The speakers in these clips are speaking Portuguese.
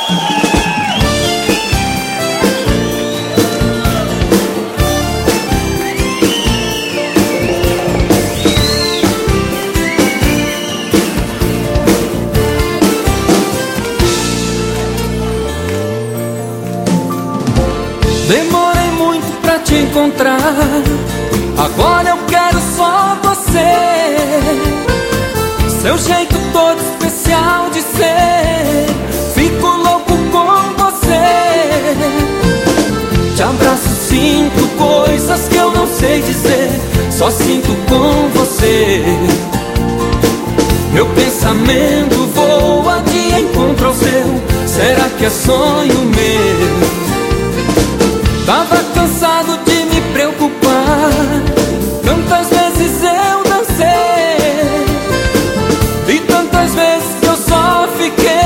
Demorei muito pra te encontrar, agora eu quero só você. Seu jeito todo especial de ser, fico louco com você. Te abraço, sinto coisas que eu não sei dizer, só sinto com você. Meu pensamento voa de encontro ao seu, será que é sonho meu? Tava cansado de me preocupar, tantas vezes eu dancei e tantas vezes eu só fiquei.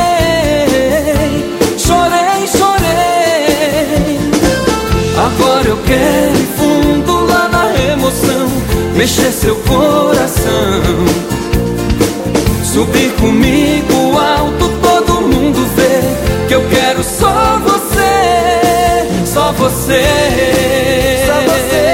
Chorei, chorei. Agora eu quero ir fundo lá na emoção, mexer seu coração, subir comigo alto, todo mundo vê que eu quero só você, só você, só você.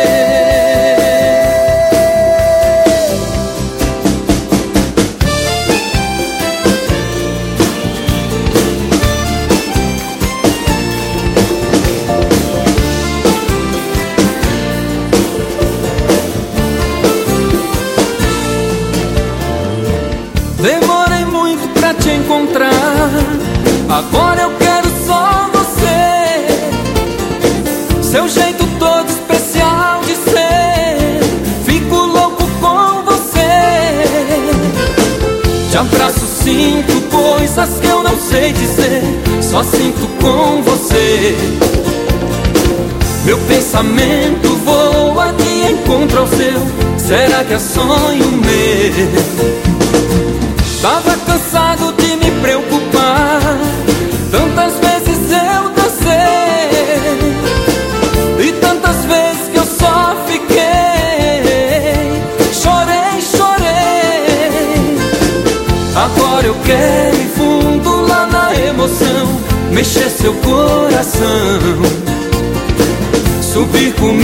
Demorei muito pra te encontrar, agora eu quero só você. Seu jeito todo especial de ser, fico louco com você. Te abraço, sinto coisas que eu não sei dizer, só sinto com você. Meu pensamento voa de encontro ao seu, será que é sonho meu? Tava cansado de me preocupar, tantas vezes eu dancei e tantas vezes que eu só fiquei. Chorei, chorei. Agora eu quero ir fundo lá na emoção, mexer seu coração, subir comigo